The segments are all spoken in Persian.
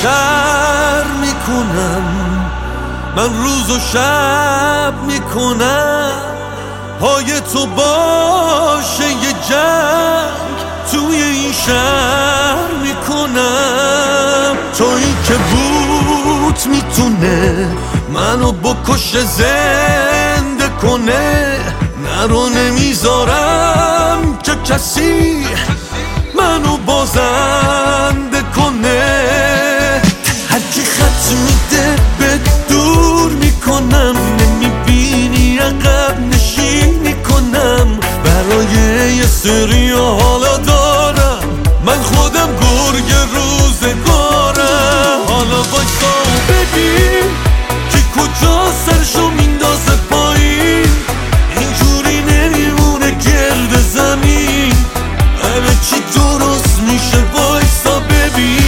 شر میکنم، من روز و شب میکنم، پای تو باشه یه جنگ توی این شهر میکنم. تویی که بود میتونه منو بکشه زنده کنه، نرو نمیذارم که کسی منو بازنده کنه. هر کی خط میده به دور میکنم، نمیبینی عقب نشینی کنم. برای یه سری حالا دارم، من خودم گرگ روزگارم. حالا بایستا و ببین که کجا سرشو میندازه پایین، اینجوری نمیمونه گرد زمین. همه چی درست میشه، وایستا ببین.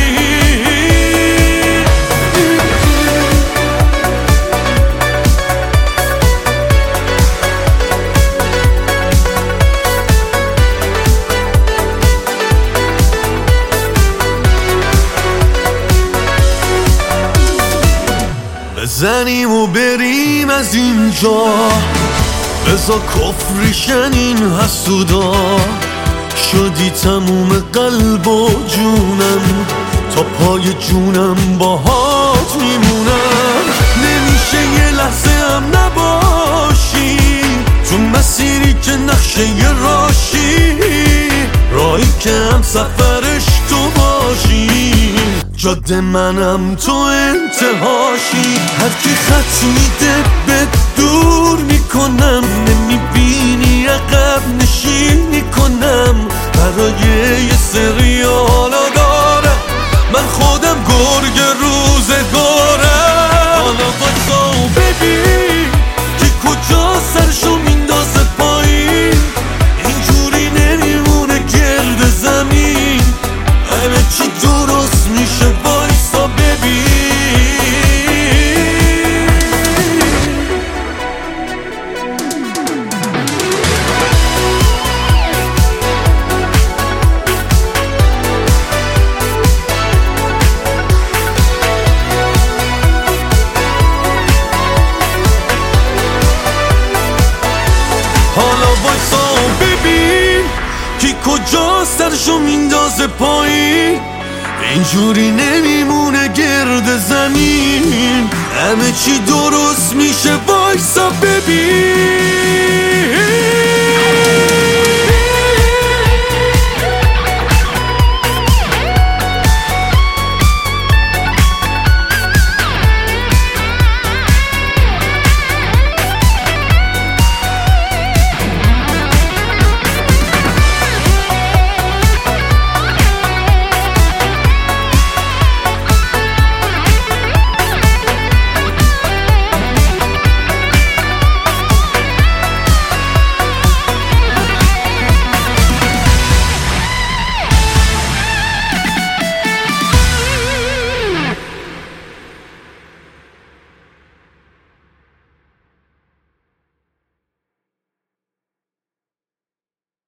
بزنیم و بریم از اینجا، بزا کفریشن این حسودا. شدی تموم قلب و جونم، تا پای جونم باهات میمونم. نمیشه یه لحظه هم نباشی تو مسیری که نقشه یه راشی، راهی که هم سفرش تو باشی، جاده منم تو انتهاشی. هر کی خط میده به دور میکنم، نمیبینی عقب نشینی کنم. برای یه سری حالا دارم، من خودم گرگ روزگارم. حالا بایستا و ببین که کجا سرشو میندازه پایین، اینجوری نمیمونه گرد زمین. همه چی درست میشه، وایستا ببین. حالا وایستا و ببین کی کجا سرشو میندازه پایین، اینجوری نمیمونه گرد زمین. همه چی درست میشه، وایسا ببین.